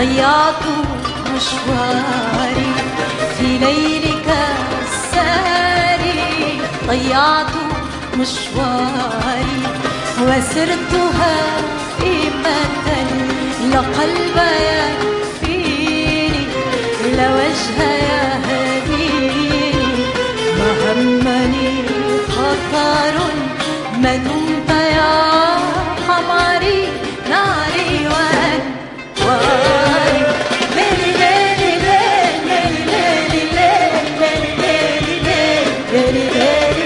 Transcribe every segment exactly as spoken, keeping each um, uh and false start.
ضيعت مشواري في ليلك الساري، ضيعت مشواري وسرت هائمة لا قلب يكفيني إلى وجه يهديني. ما همني خطر ما دمت يا قمري ناري وأنواري. ليلي ليلي ليلي ليلي ليلي ليلي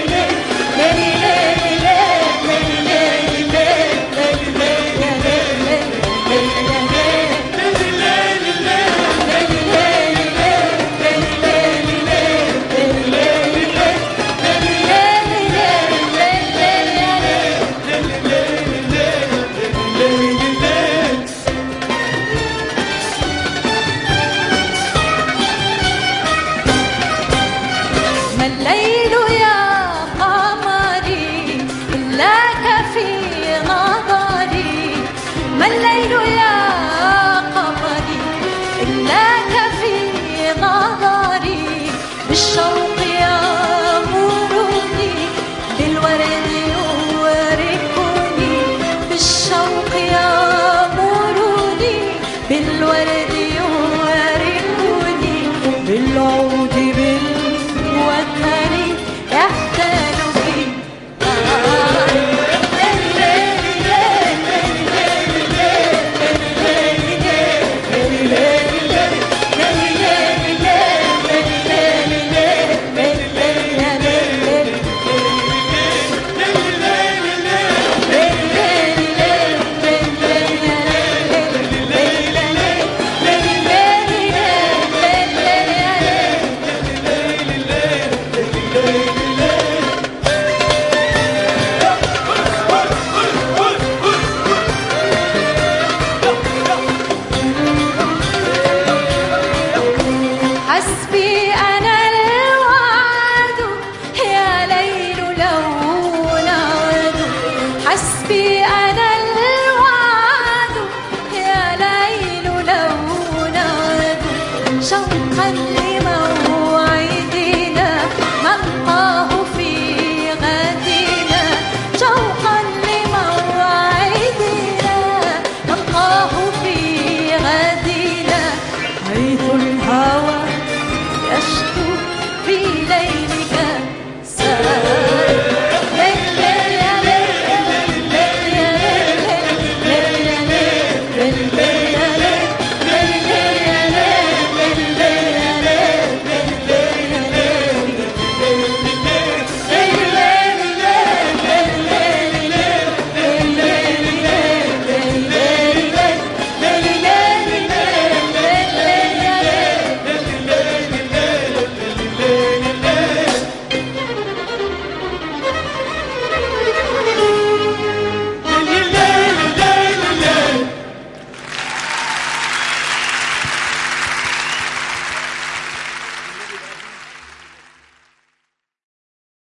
ما الليل يا قمري إلاك في نظري، ما الليل يا قمري إلاك في نظري. بالشوق يأمرني بالورد يوركني، بالشوق يأمرني بالورد يوركني. بالعود بالوتر يحتال في حسبي أنا الوعد يا ليل لو نعد، حسبي أنا